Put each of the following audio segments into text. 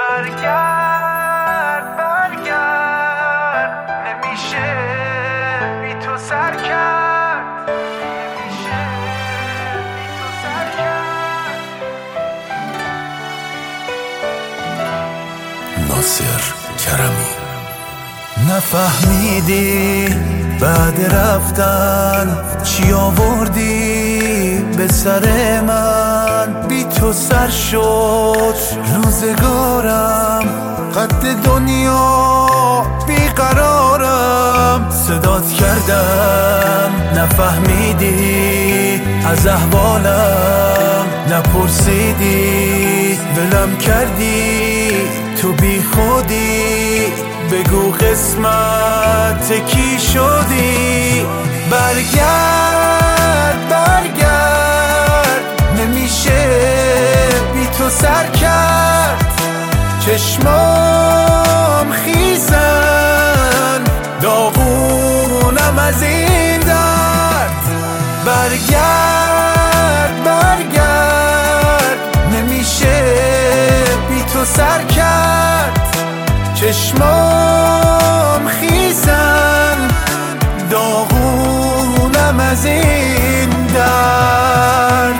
برگرد برگرد، نمیشه بی تو سر کرد، نمیشه بی تو سر کرد. ناصر کرمی. نفهمیدی بعد رفتن چی آوردی به سر من، بی تو سر شد روزگارم، قد دنیا بیقرارم، صدات کردم نفهمیدی از احوالم، نپرسیدی ولم کردی تو بی خودی، بگو قسمت کی شدی. برگرد برگرد، نمیشه بی تو سر کرد، چشمام خیزن داغونم از این درد. برگرد برگرد، نمیشه بی تو سر کرد، چشمام خیزن داغونم از این درد.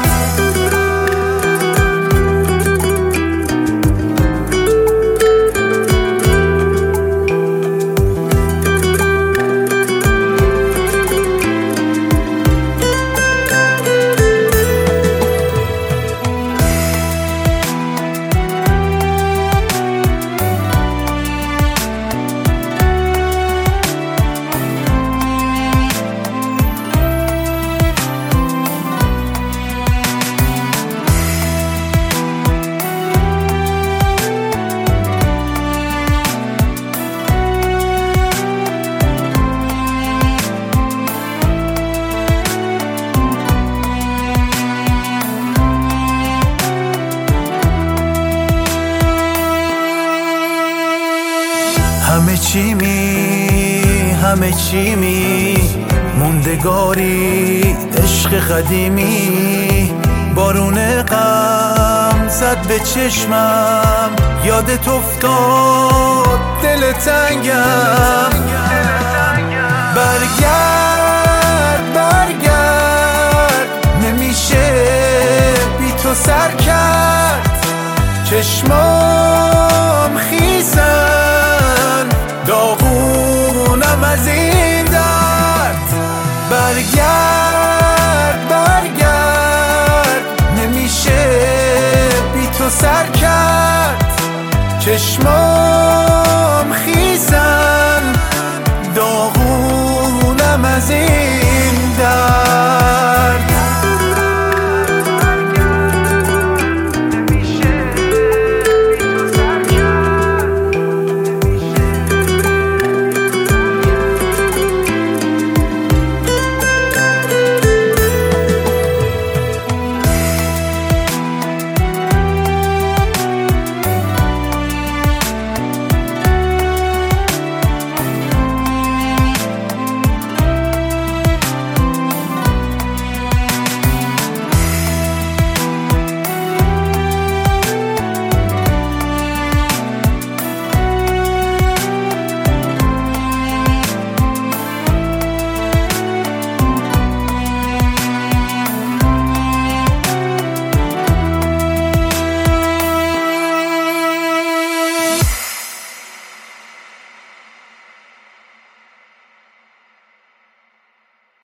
همه چی موندگاری، عشق قدیمی، بارون غم زد به چشمم، یادت افتاد دل تنگم. برگرد برگرد، نمیشه بی تو سر کرد، چشمام خیزن داغونم از این درد. برگرد برگرد، نمیشه بی تو سر کرد، چشمام